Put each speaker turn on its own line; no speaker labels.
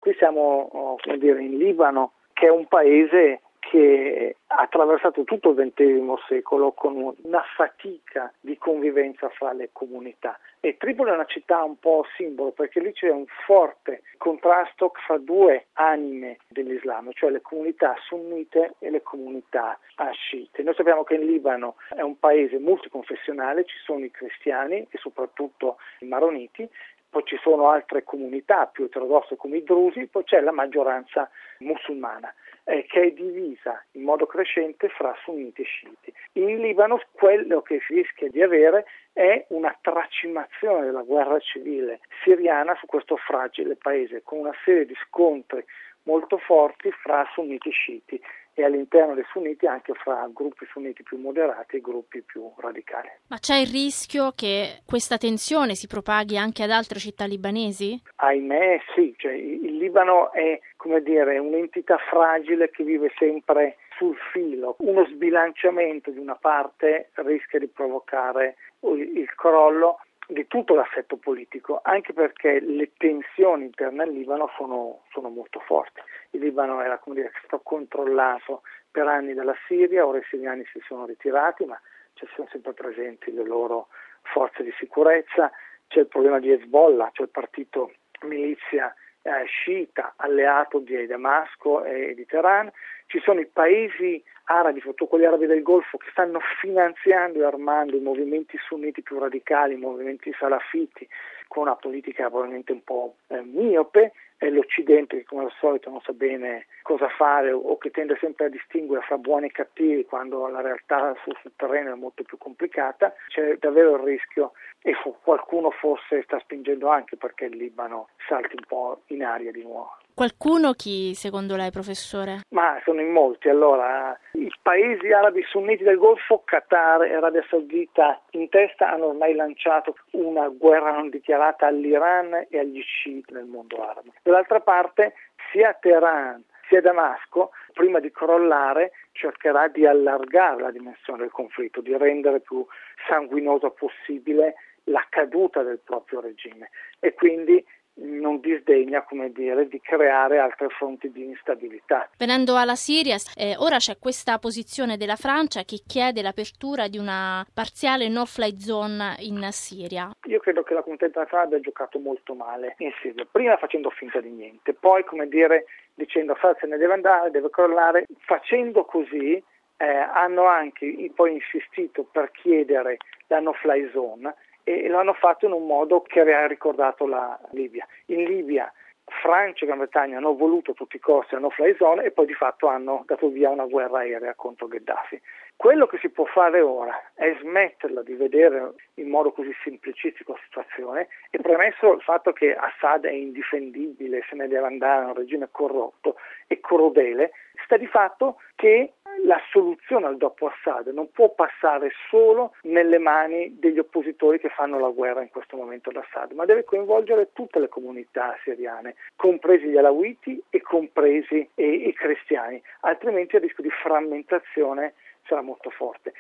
Qui siamo, in Libano, che è un paese che ha attraversato tutto il XX secolo con una fatica di convivenza fra le comunità. E Tripoli è una città un po' simbolo, perché lì c'è un forte contrasto fra due anime dell'Islam, cioè le comunità sunnite e le comunità sciite. Noi sappiamo che il Libano è un paese multiconfessionale, ci sono i cristiani e soprattutto i maroniti, poi ci sono altre comunità più eterodosse come i drusi, poi c'è la maggioranza musulmana che è divisa in modo crescente fra sunniti e sciiti. In Libano quello che si rischia di avere è una tracimazione della guerra civile siriana su questo fragile paese, con una serie di scontri molto forti fra sunniti e sciiti e all'interno dei sunniti anche fra gruppi sunniti più moderati e gruppi più radicali.
Ma c'è il rischio che questa tensione si propaghi anche ad altre città libanesi?
Ahimè sì, il Libano è un'entità fragile che vive sempre sul filo. Uno sbilanciamento di una parte rischia di provocare il crollo di tutto l'assetto politico, anche perché le tensioni interne al Libano sono molto forti. Il Libano era stato controllato per anni dalla Siria, ora i siriani si sono ritirati, ma ci sono sempre presenti le loro forze di sicurezza. C'è il problema di Hezbollah, cioè il partito milizia sciita alleato di Damasco e di Teheran. Ci sono i paesi arabi, soprattutto quelli arabi del Golfo, che stanno finanziando e armando i movimenti sunniti più radicali, i movimenti salafiti, con una politica probabilmente un po' miope, e l'Occidente che come al solito non sa bene cosa fare o che tende sempre a distinguere fra buoni e cattivi quando la realtà sul terreno è molto più complicata. C'è davvero il rischio, e qualcuno forse sta spingendo anche perché il Libano salti un po' in aria di nuovo.
Qualcuno chi, secondo lei, professore?
Ma sono in molti. Allora, i paesi arabi sunniti del Golfo, Qatar e Arabia Saudita in testa, hanno ormai lanciato una guerra non dichiarata all'Iran e agli sciiti nel mondo arabo. Dall'altra parte, sia Teheran sia Damasco, prima di crollare, cercherà di allargare la dimensione del conflitto, di rendere più sanguinosa possibile la caduta del proprio regime e quindi non disdegna, di creare altre fonti di instabilità.
Venendo alla Siria, ora c'è questa posizione della Francia che chiede l'apertura di una parziale no-fly zone in Siria.
Io credo che la comunità internazionale abbia giocato molto male in Siria, prima facendo finta di niente, poi dicendo Assad se ne deve andare, deve crollare. Facendo così hanno anche poi insistito per chiedere la no-fly zone e lo hanno fatto in un modo che aveva ricordato la Libia. In Libia Francia e Gran Bretagna hanno voluto a tutti i costi la no-fly zone e poi di fatto hanno dato via una guerra aerea contro Gheddafi. Quello che si può fare ora è smetterla di vedere in modo così semplicistico la situazione e premesso il fatto che Assad è indifendibile, se ne deve andare, è un regime corrotto e crudele, sta di fatto che la soluzione al dopo Assad non può passare solo nelle mani degli oppositori che fanno la guerra in questo momento ad Assad, ma deve coinvolgere tutte le comunità siriane, compresi gli alawiti e compresi i cristiani, altrimenti il rischio di frammentazione sarà molto forte.